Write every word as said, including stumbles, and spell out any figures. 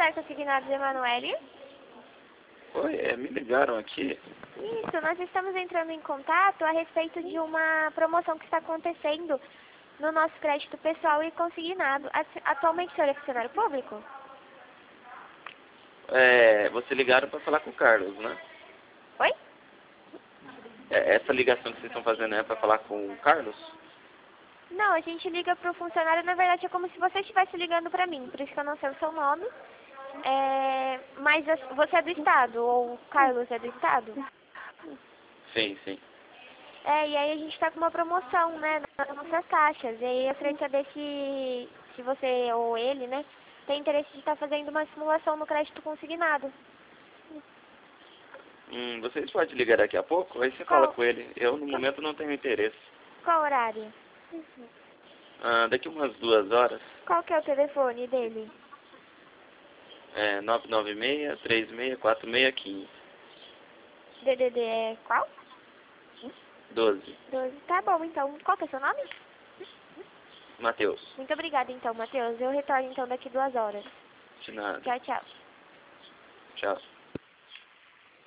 Senar Consignados Emanuele? Oi, é, me ligaram aqui. Isso, nós estamos entrando em contato a respeito de uma promoção que está acontecendo no nosso crédito pessoal e consignado. Atu- Atualmente o senhor é funcionário público? É, você ligaram para falar com o Carlos, né? Oi? É, essa ligação que vocês estão fazendo é para falar com o Carlos? Não, a gente liga para o funcionário, na verdade é como se você estivesse ligando para mim, por isso que eu não sei o seu nome. É, mas as- você é do Estado, ou o Carlos é do Estado? Sim, sim. É, e aí a gente está com uma promoção, né, nas nossas taxas. E aí eu queria saber se, se você ou ele, né, tem interesse de estar fazendo uma simulação no crédito consignado. Hum, vocês podem ligar daqui a pouco? Aí você Qual, fala com ele. Eu, no momento, não tenho interesse. qual horário? Ah, daqui umas duas horas. Qual que é o telefone dele? É nove nove seis, três seis quatro seis um cinco. D D D é qual? doze. doze. Tá bom, então. Qual que é o seu nome? Matheus. Muito obrigada, então, Matheus. Eu retorno, então, daqui duas horas. De nada. Tchau, tchau. Tchau.